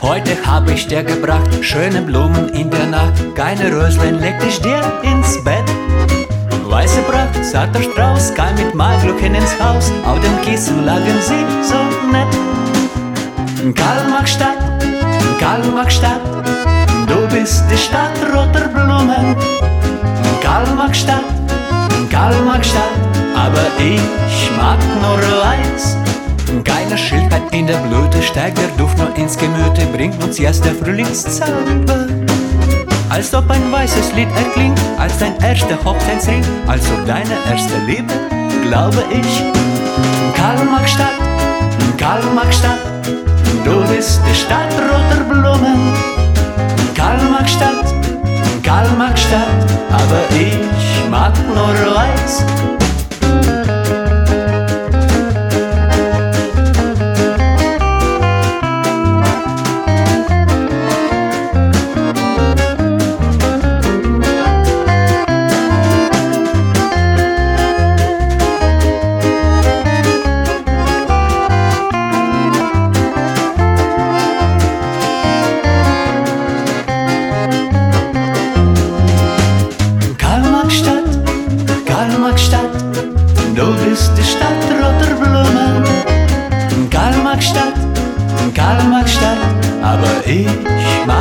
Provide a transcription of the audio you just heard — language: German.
Heute hab ich dir gebracht schöne Blumen in der Nacht. Keine Röslein leg ich dir ins Bett. Weiße Pracht, zarter Strauß, kam mit Malglöckchen ins Haus. Auf dem Kissen lagen sie so nett. Karl-Marx-Stadt, Karl-Marx-Stadt, du bist die Stadt roter Blumen. Karl-Marx-Stadt, Karl-Marx-Stadt, aber ich mag nur weiß. Keine Schildheit in der Blüte, steigt der Duft nur ins Gemüte, bringt uns jetzt der Frühlingszauber. Als ob ein weißes Lied erklingt, als dein erster Hochzeitsring, als ob deine erste Liebe, glaube ich. Karl-Marx-Stadt, Karl-Marx-Stadt, du bist die Stadt roter Blumen. Karl-Marx-Stadt, Karl-Marx-Stadt, aber ich mag nur weiß. Karl-Marx-Stadt, du bist die Stadt roter Blumen. Karl-Marx-Stadt, Karl-Marx-Stadt, aber ich mag